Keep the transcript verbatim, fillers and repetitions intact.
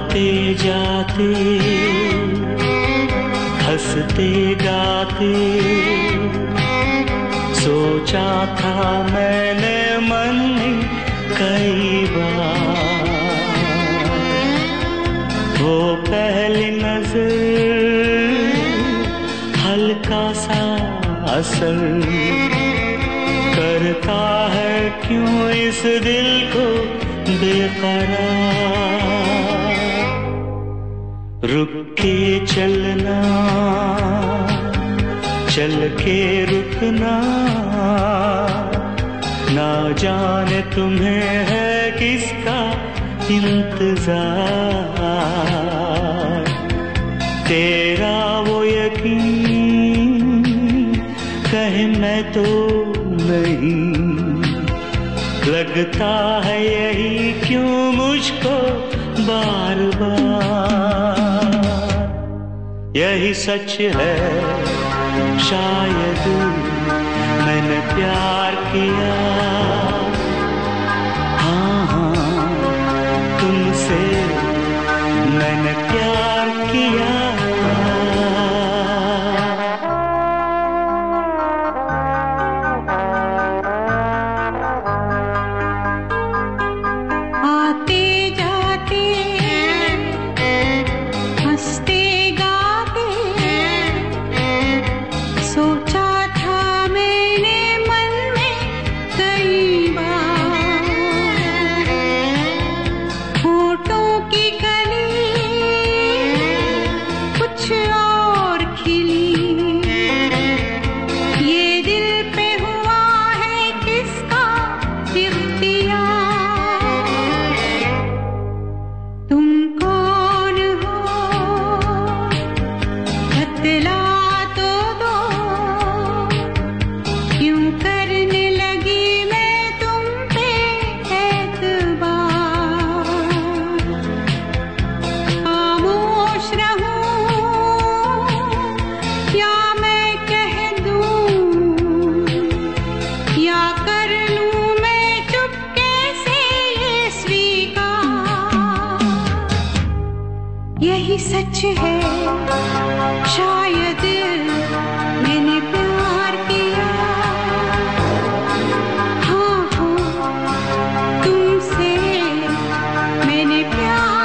आते जाते हंसते गाते सोचा था मैंने मन में कई बार, वो पहली नजर हल्का सा असर करता है क्यों इस दिल को बेकरार। रुक के चलना, चल के रुकना, ना जाने तुम्हें है किसका इंतजार। तेरा वो यकीन कहे मैं तो नहीं, लगता है यही क्यों मुझको बार बार। यही सच है शायद मैंने प्यार किया, हाँ हाँ तुमसे मैंने प्यार किया। यही सच है शायद मैंने प्यार किया, हाँ हाँ तुमसे मैंने प्यार